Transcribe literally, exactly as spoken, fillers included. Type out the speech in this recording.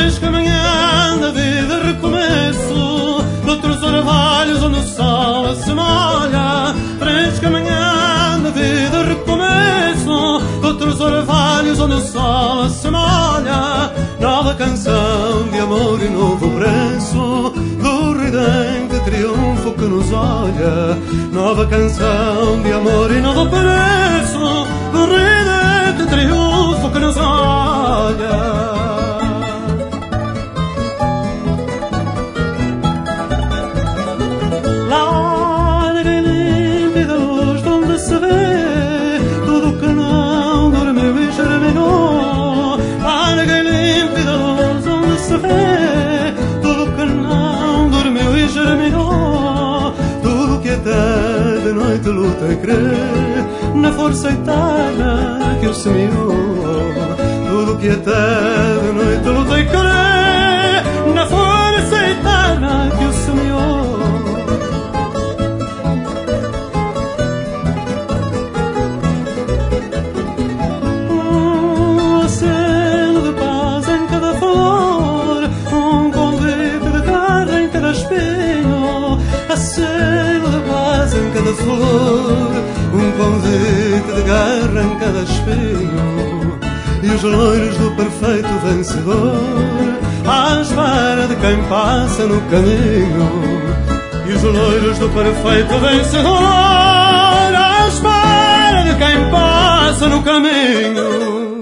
Fresca manhã da vida recomeço, noutros orvalhos onde o sol se molha. Fresca manhã da vida recomeço, noutros orvalhos onde o sol se molha. Nova canção de amor e novo preço, do ridente triunfo que nos olha. Nova canção de amor e novo preço, do ridente triunfo que nos olha. Tudo que não dormiu e germinou, tudo que até de noite luta e crê na força eterna que o semeou. Tudo que até de noite luta e crê na força eterna que o semeou. Aceno de paz em cada flor, um convite de guerra em cada espinho, e os loiros do perfeito vencedor à espera de quem passa no caminho. E os loiros do perfeito vencedor à espera de quem passa no caminho.